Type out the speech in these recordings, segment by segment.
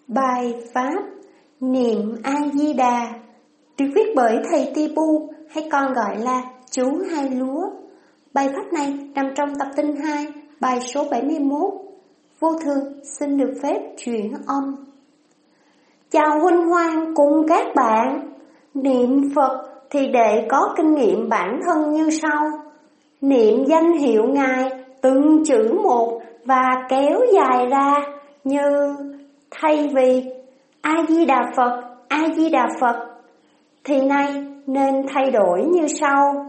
Bài Pháp Niệm A-di-đà được viết bởi thầy Tibu hay còn gọi là chú Hai Lúa. Bài Pháp này nằm trong tập tinh 2, bài số 71. Vô Thường xin được phép chuyển âm. Chào huynh hoang cùng các bạn. Niệm Phật thì để có kinh nghiệm bản thân như sau. Niệm danh hiệu Ngài từng chữ một và kéo dài ra như thay vì A-di-đà Phật, A-di-đà Phật thì nay nên thay đổi như sau.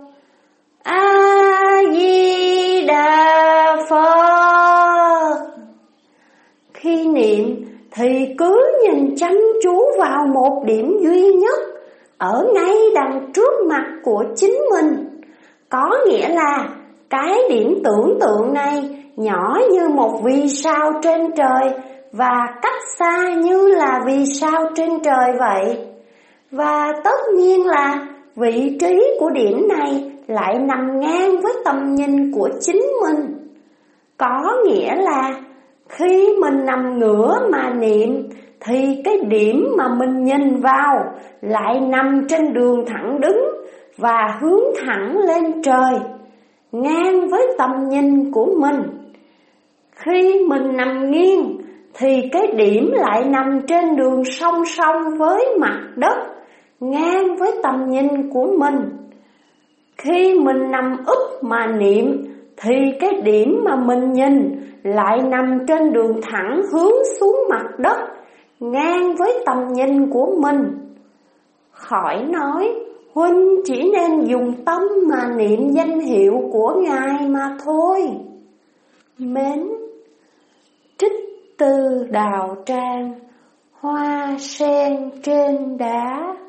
A-di-đà Phật. Khi niệm thì cứ nhìn chăm chú vào một điểm duy nhất ở ngay đằng trước mặt của chính mình. Có nghĩa là cái điểm tưởng tượng này nhỏ như một vì sao trên trời và cách xa như là vì sao trên trời vậy. Và tất nhiên là vị trí của điểm này lại nằm ngang với tầm nhìn của chính mình. Có nghĩa là khi mình nằm ngửa mà niệm thì cái điểm mà mình nhìn vào lại nằm trên đường thẳng đứng và hướng thẳng lên trời, ngang với tầm nhìn của mình. Khi mình nằm nghiêng thì cái điểm lại nằm trên đường song song với mặt đất, ngang với tầm nhìn của mình. Khi mình nằm úp mà niệm thì cái điểm mà mình nhìn lại nằm trên đường thẳng hướng xuống mặt đất, ngang với tầm nhìn của mình. Khỏi nói, huynh chỉ nên dùng tâm mà niệm danh hiệu của Ngài mà thôi. Mến. Trích từ Đạo Tràng, Hoa sen trên đá.